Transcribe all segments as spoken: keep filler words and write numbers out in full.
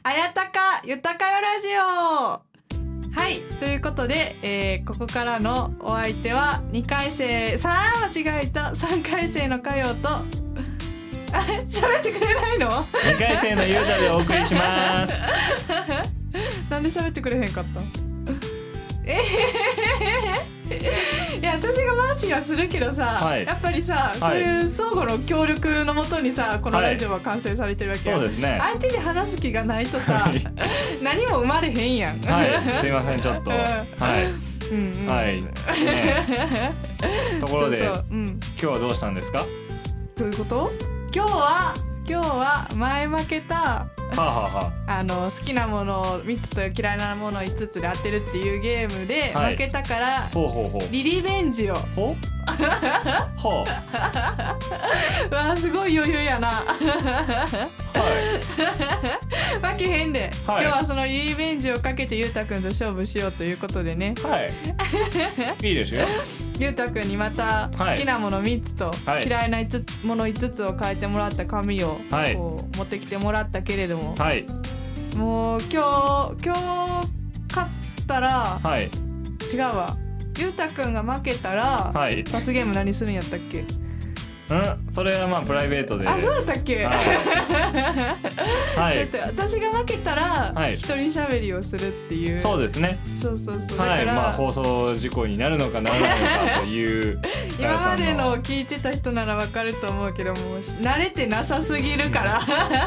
あやたかゆたかよラジオ。はい、ということで、えー、ここからのお相手はにかい生さあ間違えたさんかい生のかよとあれ喋ってくれないのにかい生のゆうたでお送りしますなんで喋ってくれへんかったえー、いや私がマーシーはするけどさ、はい、やっぱりさ、はい、そういう相互の協力のもとにさこのラジオは完成されてるわけや、 はい、そうですね。 相手に話す気がないとさ、はい、何も生まれへんやん。 はい、すいませんちょっと、うん、はい、うんうん、はい、ね、ところでそうそう、うん、今日はどうしたんですか？ どういうこと？今日は今日は前負けたはあはあはあ、あの好きなものをみっつと嫌いなものをいつつで当てるっていうゲームで負けたから、はい、ほうほうほうリリベンジをほほうわあすごい余裕やな、はい、負けへんで、はい、今日はそのリリベンジをかけてゆうたくんと勝負しようということでね、はい、 いいですよ。 ゆうたくんにまた好きなものみっつと嫌いなものいつつを書いてもらった紙をこう持ってきてもらったけれども、はい、もう今日今日勝ったら、はい、違うわゆうたくんが負けたら、はい、罰ゲーム何するんやったっけ？ うん、それはまあプライベートで。 あ、そうだったっけ？はい、だって私が負けたら、はい、一人喋りをするっていう。 そうですね。 そうそうそう。 はい、まあ放送事故になるのかならないのかという今までのを聞いてた人ならわかると思うけども慣れてなさすぎるから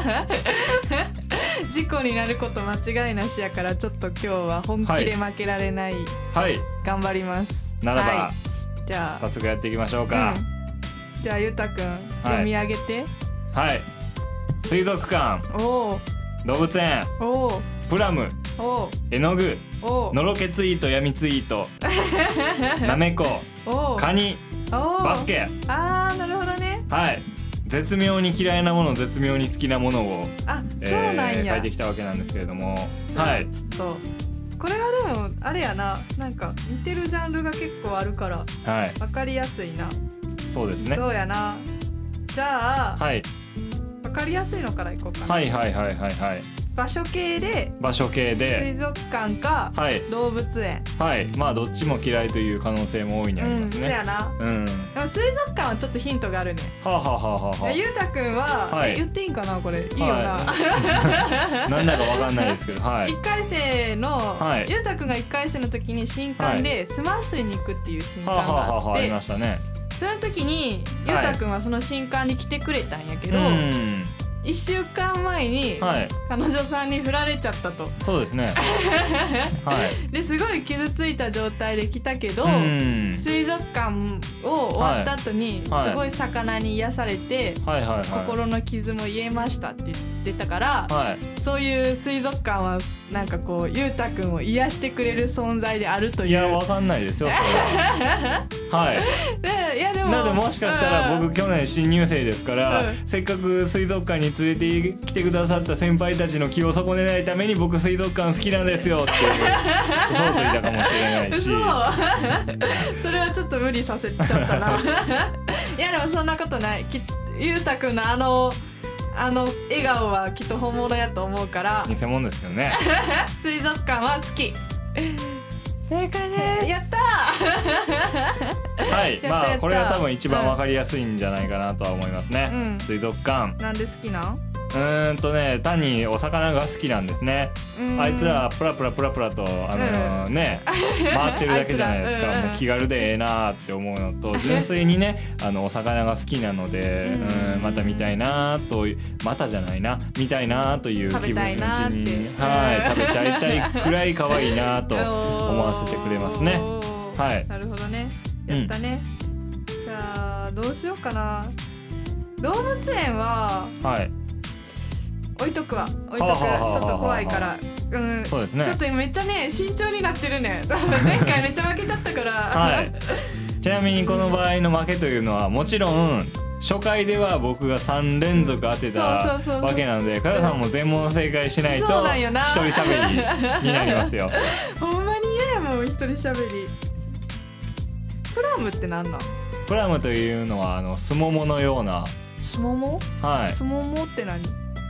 事故になること間違いなしやからちょっと今日は本気で負けられない、はい、頑張りますならば、はい、 じゃあ早速やっていきましょうか、うんじゃあゆうたくん、はい、読み上げて。 はい。水族館、お動物園、おプラム、お絵の具、おのろけツイート、闇ツイートなめこ、おカニ、おバスケ。 あーなるほどね。 はい。絶妙に嫌いなもの絶妙に好きなものをあ、えー、そうなんや書いてきたわけなんですけれども、 はい。ちょっとこれはでもあれやな、なんか似てるジャンルが結構あるから、はい、分かりやすいな。 そうですね。 そうやな。じゃあ、はい、分かりやすいのからいこうかな。 はいはいはいはいはい。 場所系で場所系で水族館か、はい、動物園。はい。 まあどっちも嫌いという可能性も大いにありますね。 うん、そうやな。うん。でも水族館はちょっとヒントがあるね。はあ、はあはあはあ、ゆうたくんは、はい、え言っていいんかなこれいいよな。 はい、なんだかわかんないですけど、はい。 いっかい生の、はい、ゆうたくんがいっかい生の時に新館でスマッスルに行くっていう新館があって、はあはあはあ、ありましたね。その時にゆうたくんはその新館に来てくれたんやけど、はい、いっしゅうかんまえに彼女さんに振られちゃったと。 そうですね、 はい、ですごい傷ついた状態で来たけど水族館を終わった後にすごい魚に癒されて、はいはいはいはい、心の傷も癒えましたって言ってたから、はい、そういう水族館はなんかこうゆうたくんを癒してくれる存在であるという。いやわかんないですよそれははいでいやでもだってもしかしたら僕去年新入生ですから、うん、せっかく水族館に連れてきてくださった先輩たちの気を損ねないために僕水族館好きなんですよっていう嘘をついたかもしれないしそれはちょっと無理させちゃったないやでもそんなことない。ゆうたくんのあのあの笑顔はきっと本物やと思うから偽物ですけどね水族館は好き。正解です。やったーはいまあこれは多分一番わかりやすいんじゃないかなとは思いますね、うん、水族館なんで好きなん？ うーんとね単にお魚が好きなんですね。あいつらプラプラプラプラとあのー、ね回ってるだけじゃないですか。もう気軽でええなって思うのと純粋にねあのお魚が好きなのでうんまた見たいなとまたじゃないな見たいなという気分のうちにはい食べちゃいたいくらい可愛いなと思わせてくれますね。はいなるほどねやったね、うん、じゃあどうしようかな。動物園ははい置いとくわ置いとくちょっと怖いから、うん、そうですね。ちょっとめっちゃね慎重になってるね前回めっちゃ負けちゃったから、はい、 ちなみにこの場合の負けというのはもちろん初回では僕がさんれんぞく当てたわけなのでかよさんも全問正解しないと一人しゃべりになりますよほんまに嫌やもん一人しゃべり。プラムってなんなん？ プラムというのはあのスモモのようなスモモ？はい。スモモって何？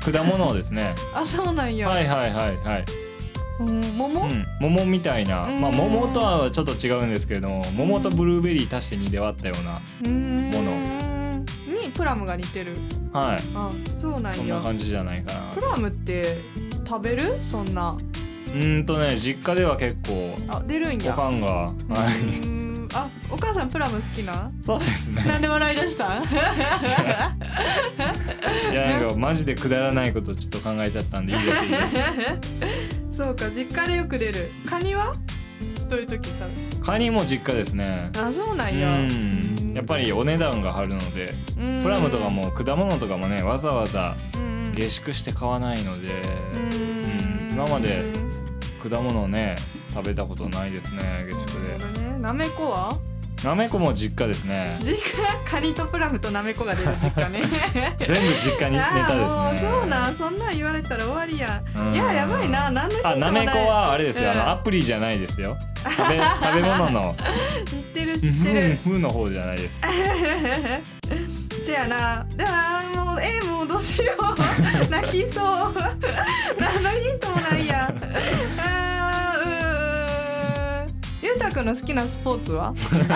果物ですね。 あ、そうなんや。 はいはいはいはい。 うん、桃、うん、 桃みたいな、まあ桃とはちょっと違うんですけれども、桃とブルーベリー足してにで割ったようなものにプラムが似てる。 はい。 あ、そうなんや。 そんな感じじゃないかな。 プラムって食べる？そんな。 うんとね、実家では結構あ、出るんや。 おかんが、はい。 あ、お母さんプラム好きな？ そうですね。 なんで笑い出した？ いや、なんかマジでくだらないことちょっと考えちゃったんでいいですいいです。 そうか、実家でよく出る。カニはどういう時食べる？ カニも実家ですね。 あ、そうなんや。うん、 やっぱりお値段が張るので、プラムとかも果物とかもね、わざわざ下宿して買わないので、うん、今まで果物をね食べたことないですね、下宿で。 なめこは？ なめこも実家ですね。 実家、カニとプラムとなめこが出る実家ね。 全部実家にネタですね。 そうなん、そんなん言われたら終わりや。いや、やばいな、何のヒントもない。 あ、なめこはあれですよ、あのアプリじゃないですよ。食べ食べ物の。 知ってる知ってる。 ふの方じゃないです。 せやな、だからもうえー、もうどうしよう。泣きそう。何のヒントもないや。ゆうたくんの好きなスポーツは？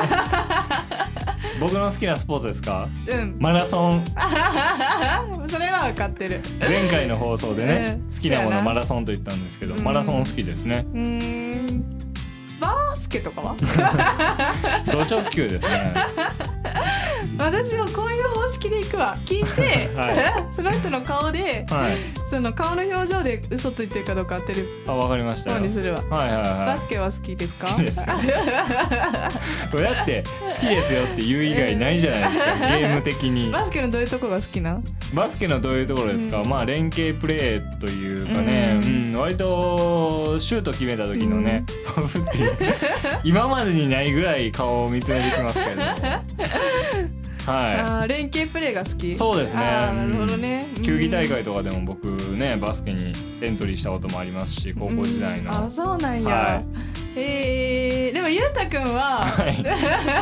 僕の好きなスポーツですか？ うん、 マラソン。 それは分かってる。 前回の放送でね、うん、好きなものマラソンと言ったんですけど、マラソン好きですね。 うーん、バスケとかは？ ド直球ですね。 私もこういう方式でいくわ。聞いて、はい、その人の顔で、はい、その顔の表情で嘘ついてるかどうか当てる。 あ、わかりましたよ。 そうにするわ。 はいはいはい。 バスケは好きですか？ 好きですよ。これだって好きですよって言う以外ないじゃないですか。ゲーム的に。 バスケのどういうところが好きな？ バスケのどういうところですか？うん、まあ連携プレーというかね、うんうん、割とシュート決めた時のね、うん、今までにないぐらい顔を見つめてきますけど。はい、 あ、連携プレーが好き。 そうですね。 なるほどね。 球技大会とかでも僕ね、バスケにエントリーしたこともありますし、高校時代の。 あ、そうなんや。はい、えー、でもゆうたくんは、はい、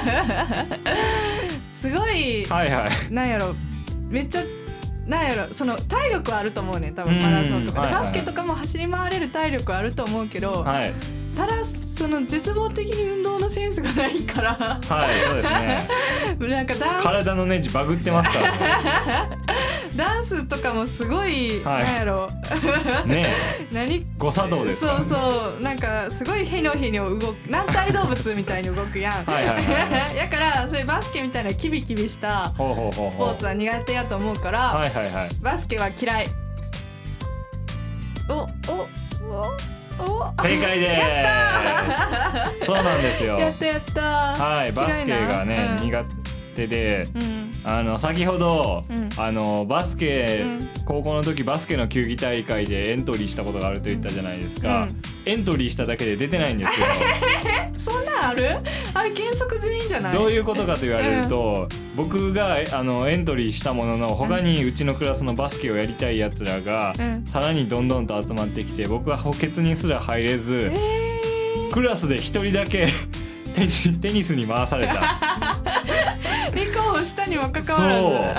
すごい、はいはい、なんやろ、めっちゃなんやろ、その体力はあると思うね、多分マラソンとかで、はいはい、バスケとかも走り回れる体力はあると思うけど、はい、ただその絶望的に運動のセンスがないから、 はい、そうですね。 なんかダンス、 体のネジバグってますからね。 ダンスとかもすごい、はい、なんやろねえ、 何誤作動ですからね。 そうそう、なんかすごいヘニョヘニョ動く軟体動物みたいに動くやん。はいはいはいはい、だからそういうバスケみたいなキビキビしたスポーツは苦手やと思うから、はいはいはい、バスケは嫌い。おおお正解でーす。そうなんですよ。 やったやった。 はい、バスケがね、うん、苦手で、うん、あの先ほど、うん、あのバスケ、うん、高校の時バスケの球技大会でエントリーしたことがあると言ったじゃないですか。うん、エントリーしただけで出てないんですよ。 そんなんある？あれ原則全員じゃない？ どういうことかと言われると、うん、僕があのエントリーしたものの他にうちのクラスのバスケをやりたいやつらが、うん、さらにどんどんと集まってきて、僕は補欠にすら入れず、えー、クラスで一人だけテニ、テニスに回された。 立候補したにもかかわら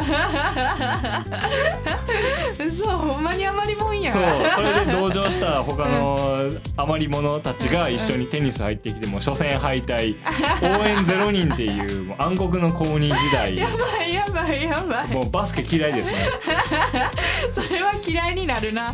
ず。そう、ほんまに余りもんや。 そう、それで同乗した他の余り者たちが一緒にテニス入ってきても初戦敗退、応援ゼロ人っていうもう暗黒の高に時代。 やばいやばいやばい。 もうバスケ嫌いですね。 それは嫌いになるな。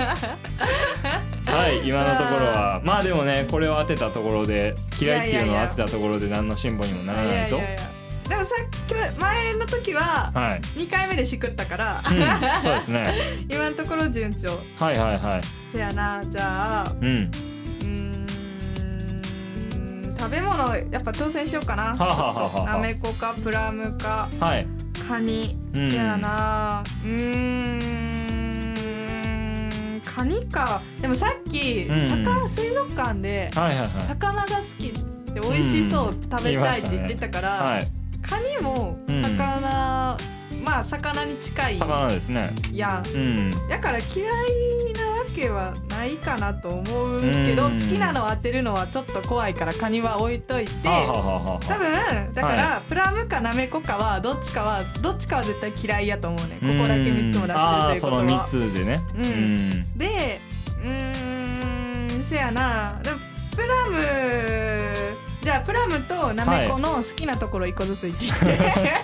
はい、今のところはまあでもね、これを当てたところで、嫌いっていうのを当てたところで何の進歩にもならないぞ。いやいやいや、 でもさっき前の時はにかいめでしくったから、はい、うん、そうですね。今のところ順調。 はいはいはい。 そやな、じゃあ、うん、うーん、食べ物やっぱ挑戦しようかな。ははははなめこかプラムか、はい、カニ。そやな、うーん、カニか。でもさっき、うん、魚水族館で、はいはいはい、魚が好きで美味しそう、うん、食べたいって言ってたから、ね、はい、カニも魚、うん、まあ魚に近い魚ですね。 いや、うん、だから嫌いなわけはなないかなと思うけど、好きなのを当てるのはちょっと怖いからカニは置いといて、 はあはあはあ、 多分だから、はい、プラムかナメコかはどっちかはどっちかは絶対嫌いやと思うね。ここだけみっつも出してるということは。 あそのみっつでね、 うん、うん、でうーんせやなプラムじゃあプラムとナメコの好きなところいっこずつ言ってきて、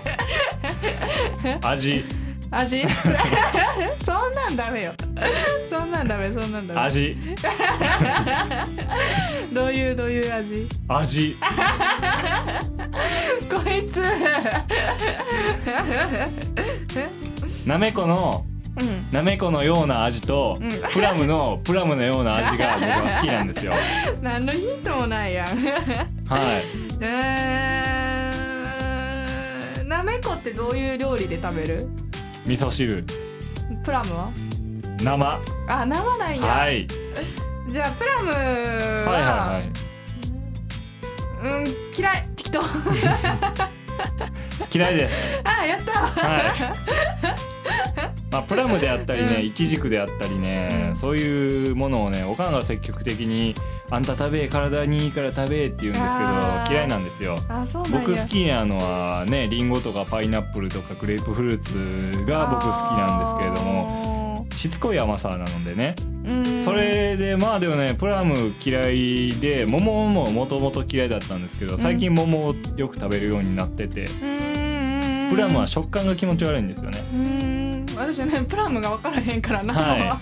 はい、味味そんなんダメよそんなんダメそんなんダメ味どういうどういう味味こいつなめこのうん、なめこのような味と、うん、プラムのプラムのような味が僕は好きなんですよ何のヒントもないやんはいえー、なめこってどういう料理で食べる？ 味噌汁。 プラムは？ 生。 あ、生なんや。 はい。 じゃあプラムは、はいはいはい、うん、嫌い。適当嫌いです。 あ、やった。 はいまあ、プラムであったりね、イチジクであったりね、そういうものをねおかんが積極的にあんた食べ体にいいから食べって言うんですけど嫌いなんですよ。 あ、そうなんや。 僕好きなのはねリンゴとかパイナップルとかグレープフルーツが僕好きなんですけれどもしつこい甘さなのでね、それでまあでもねプラム嫌いで桃ももともと嫌いだったんですけど最近桃をよく食べるようになってて、プラムは食感が気持ち悪いんですよね。 うーん私はねプラムが分からへんから何も、はい、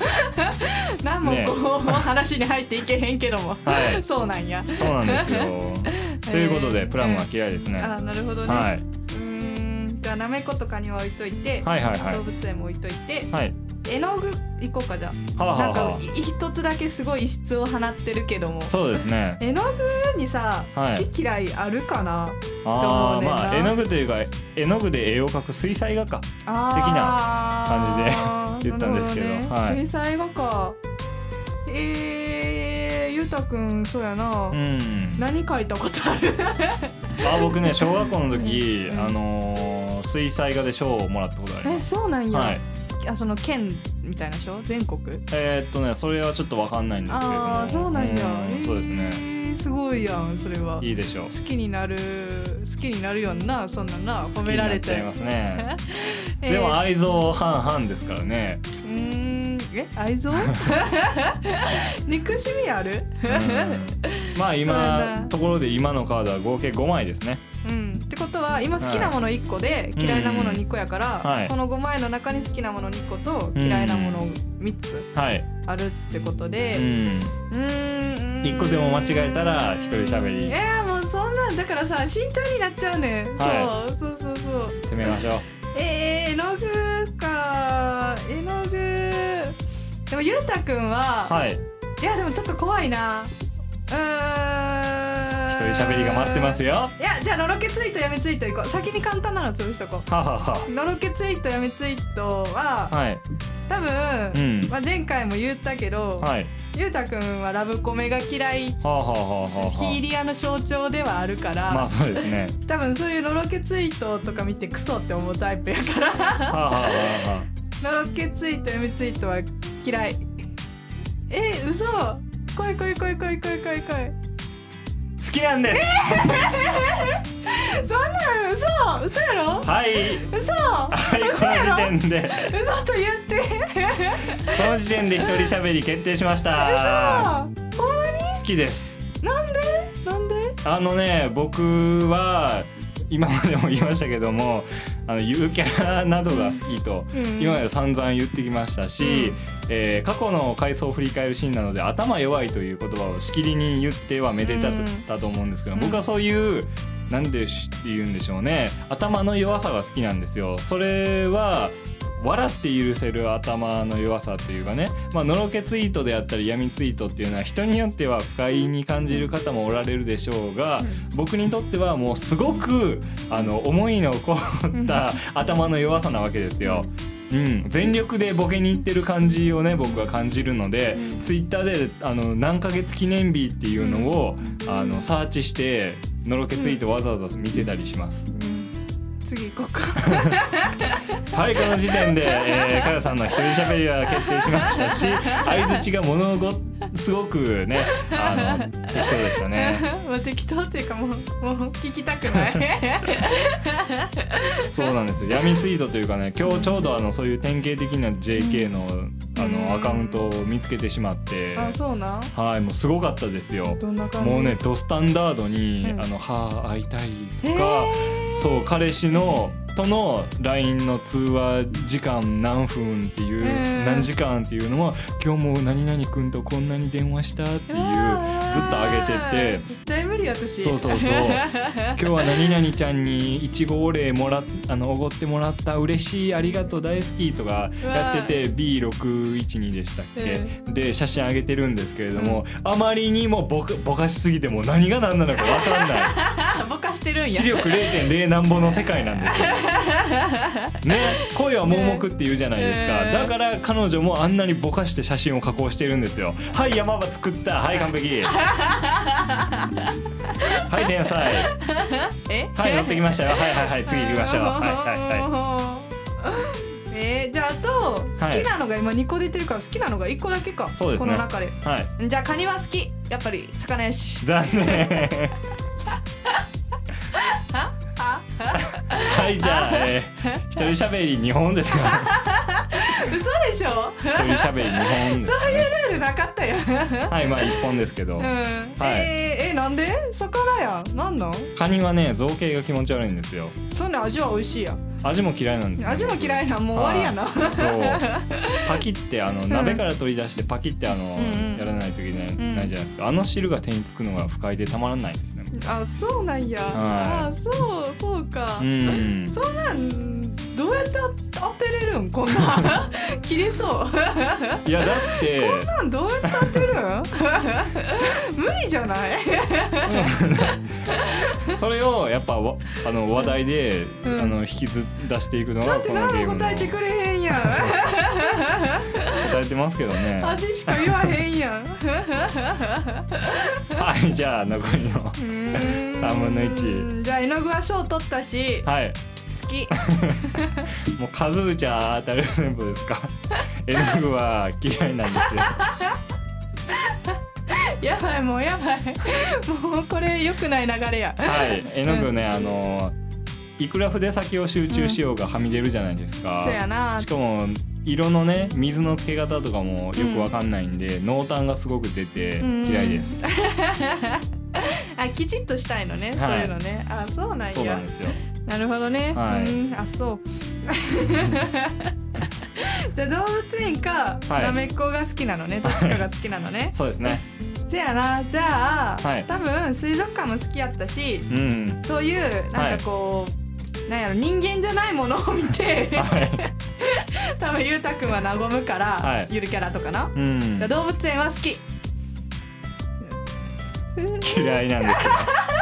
何もこう、ね、話に入っていけへんけども、はい、そうなんや。 そうなんですよということでプラムは嫌いですね。 あ、なるほどね、はい、うーんじゃあなめことかには置いといて、はいはいはい、動物園も置いといて、はい、絵の具行こうかじゃあ、はあはあ、なんか一つだけすごい異質を放ってるけども、 そうですね。 絵の具にさ、はい、好き嫌いあるかな、 あ、まあ絵の具というか絵の具で絵を描く水彩画家的な感じで言ったんですけど、 ね、はい、水彩画家、えー、ゆうたくんそうやな、うん、何描いたことあるあ、僕ね小学校の時、うん、あのー、水彩画で賞をもらったことあります。 え、そうなんや、 はい、 あ、その県みたいな賞？全国？ えー、っとねそれはちょっと分かんないんですけれども。 ああ、そうなんや、 うん、そうですね、 えー、すごいやん。それはいいでしょう。 好きになる好きになるよんな、そんなな、褒められて好きになっちゃいますねえー、でも愛憎半々ですからね。 うーん、え、愛憎憎しみあるまあ今ところで今のカードは合計ごまいですね。 うん、ってことは今好きなものいっこで嫌いなものにこやから、はい、このごまいの中に好きなものにこと嫌いなものみっつあるってことで、うん、うーんいっこでも間違えたら一人喋り。 いやもうそんなんだからさ慎重になっちゃうね、はい、そうそうそうそう、 攻めましょう。 えー、絵の具か、絵の具でもゆうたくんは、はい、いやでもちょっと怖いな。うーん、 一人喋りが待ってますよ。 いや、じゃあのろけツイートやめツイートいこう。先に簡単なの潰しとこう。 ははは。 のろけツイートやめツイートは、はい、多分、うんまあ、前回も言ったけど、はい、ゆうたくんはラブコメが嫌い、はあはあはあ、ヒーリアの象徴ではあるから、 まあそうですね、 多分そういうのろけツイートとか見てクソって思うタイプやからはあはあはあ、のろけツイートやめツイートは嫌い。え、嘘、来い来い来い来い来い来い来い、 好きなんです、 えー、そんなの嘘嘘やろ。 はい、 嘘、 はい、この時点で嘘と言ってこの時点で一人喋り決定しました。 嘘、ほんまに好きです。 なんでなんで。あのね、僕は今までも言いましたけども、あのゆるキャラなどが好きと、うん、今まで散々言ってきましたし、うんえー、過去の回想を振り返るシーンなので頭弱いという言葉をしきりに言ってはめでたったと思うんですけど、うん、僕はそういうなんで言うんでしょうね、頭の弱さが好きなんですよ。それは笑って許せる頭の弱さというかね、まあ、のろけツイートであったり闇ツイートっていうのは人によっては不快に感じる方もおられるでしょうが、僕にとってはもうすごくあの思いのこった頭の弱さなわけですよ。うん、全力でボケに行ってる感じをね僕は感じるので、うん、ツイッターであの何ヶ月記念日っていうのを、うん、あのサーチしてのろけツイートわざわざ見てたりします、うん、 次行こうかはい、この時点で、えー、かよさんの一人喋りは決定しましたし、相槌がものごすごくね、あの適当でしたね。 まあ適当っていうかもう、もう聞きたくないそうなんですよ。闇ツイートというかね、今日ちょうどあのそういう典型的な ジェーケー の、あのアカウントを見つけてしまって、 あ、そうなん。 はい、もうすごかったですよ。 どんな感じ？ もうね、ドスタンダードに、うん、あのはあ会いたいとか、そう彼氏のとの ライン の通話時間何分っていう、何時間っていうのも、今日も何々くんとこんなに電話したっていうずっと上げてて、 絶対無理私。 そうそうそう今日は何々ちゃんにいちごお礼もらっあのおごってもらった、嬉しい、ありがとう、大好きとかやってて ビーろくいちに でしたっけ、うん、で写真上げてるんですけれども、うん、あまりにもぼかぼかしすぎてもう何が何なのか分かんないぼかしてるんや。 視力 れいてんれい 何本の世界なんですよね、恋は盲目って言うじゃないですか、だから彼女もあんなにぼかして写真を加工してるんですよ。はい、山場作った、はい、完璧はい、天才えはい、乗ってきましたよ、はいはいはい、次行きましょう、はいはいはい。えー、じゃああと好きなのが今にこ出てるから、好きなのがいっこだけか。 そうですね、 この中で、 はい、 じゃあカニは好き、やっぱり魚やし。 残念はい、じゃあ、えー、一人喋りにほんですか嘘でしょ。 一人喋りにほんです、ね、 そういうルールなかったよはい、まあいっぽんですけど、うん、はい、 えー、えなんで魚やん、なんなん。 カニはね、造形が気持ち悪いんですよ。 そんな味は美味しいやん。 味も嫌いなんですよ、ね、 味も嫌いな、もう終わりやな、 はい、そうパキってあの鍋から取り出してパキってあの、うん、やらないといけない、うん、ないじゃないですか。あの汁が手につくのが不快でたまらないんですね。 あ、そうなんや、はい、あ、そうそうか、うん、そんなんどうやって当てれるん、こんな切れそういやだってこんなんどうやって当てるん無理じゃないそれをやっぱあの話題で、うん、あの引きず出していくのがこのゲームの。だって何も答えてくれへんやん答えてますけどね。 味しか言わへんやんはい、じゃあ残りのさんぶんのいち。 じゃあ絵の具は賞取ったし、 はい、 好きもう数打ちゃ当たる全部ですか絵の具は嫌いなんですよやばい、もうやばいもうこれ良くない流れや。 はい、絵の具ね、うん、あのいくら筆先を集中しようがはみ出るじゃないですか、 うん、そうやな。 しかも色のね、水のつけ方とかもよくわかんないんで、うん、濃淡がすごく出て嫌いです、うん、 あ、きちっとしたいのね、はい、そういうのね。あ、そうなんや。 そうなんですよ。 なるほどね、 はい、 うん、あ、そうじゃあ動物園か、はい、なめっこが好きなのね、どっちかが好きなのねそうですね。 せやな。じゃあ、はい、多分水族館も好きやったし、 うん、 そういうなんかこう、はい、なんやろ、人間じゃないものを見て、はい、多分ゆうたくんは和むから、はい、ゆるキャラとかな、うん、動物園は好き。 嫌いなんですよ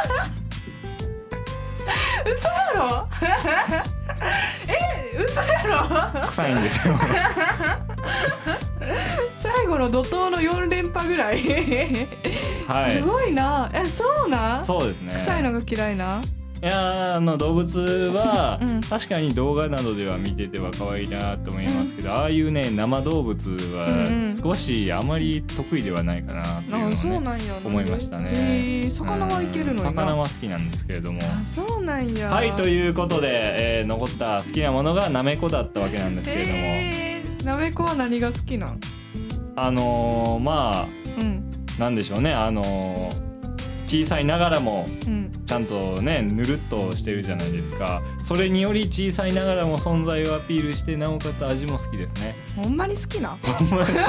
嘘やろえ、嘘やろ臭いんですよ最後の怒涛のよん連覇ぐらいはい、すごいな。え、そうな。 そうですね。 臭いのが嫌いな。 いや、あの動物は、うん、確かに動画などでは見てては可愛いなと思いますけど、うん、ああいうね生動物は少しあまり得意ではないかなというのを、ね、そうなんや、ね、思いましたね。 えー、魚はいけるのにな。 魚は好きなんですけれども。 あ、そうなんや。 はい、ということで、えー、残った好きなものがなめこだったわけなんですけれども、 えー、なめこは何が好きなん？ あのー、まあ、うん、なんでしょうね、あのー小さいながらもちゃんとね、ぬるっとしてるじゃないですか。それにより小さいながらも存在をアピールして、なおかつ味も好きですね。 ほんまに好きな。 ほんまですよ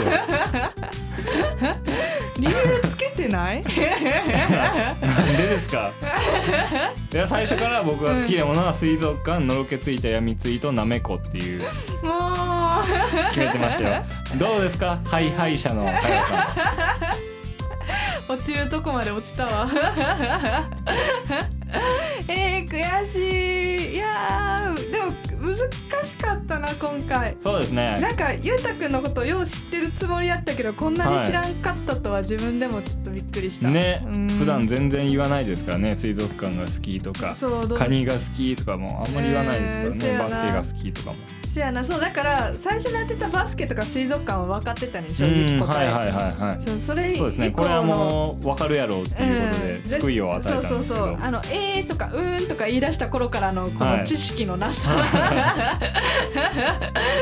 理由つけてないなんでですかいや、最初から僕が好きなものは水族館、のろけついたやみついとなめこっていうもう決めてましたよ。どうですか、ハイハイ者のかよさん落ちるとこまで落ちたわえー、悔しい。いやでも難しかったな今回。 そうですね。 なんかゆうたくんのことをよう知ってるつもりやったけど、こんなに知らんかったとは自分でもちょっとびっくりした、 はい、ね、うん、普段全然言わないですからね。水族館が好きとかカニが好きとかもあんまり言わないですからね、えー、バスケが好きとかも。 せやな、そうだから最初にやってたバスケとか水族館は分かってたね、正直答え。 はいはいはいはい。 そう、それ以降のそうですね、これはもう分かるやろうっていうことで救いを与えたんですけど、 そうそうそう、あのえーとかうーんとか言い出した頃からのこの知識のなさ、はい、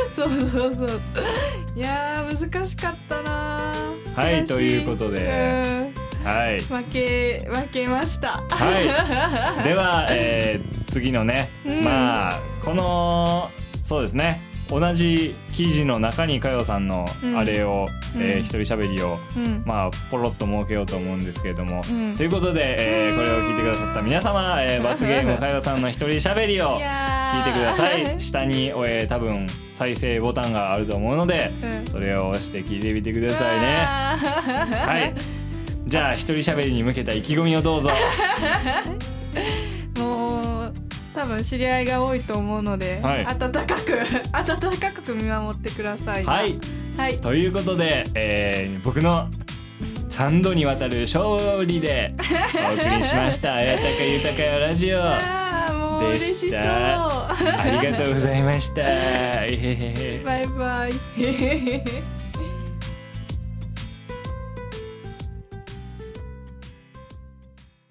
そうそうそう、いやー難しかったな。 はいということで、はい、 負け負けました。 はい。では、えー、次のね、うん、まあこのそうですね、同じ記事の中にかよさんのあれを、うん、えー、一人喋りを、うん、まあポロッと設けようと思うんですけれども、うん、ということで、えー、これを聞いてくださった皆様、えー、罰ゲームかよさんの一人喋りを聞いてください。下に、えー、多分再生ボタンがあると思うので、うん、それを押して聞いてみてくださいね。はい。じゃあ一人喋りに向けた意気込みをどうぞ。 もう多分知り合いが多いと思うので、はい、温かく温かく見守ってください。 はい、はい、ということで、えー、僕のさんどにわたる勝利でお送りしました綾鷹豊よラジオでした。ありがとうございました。 バイバイ。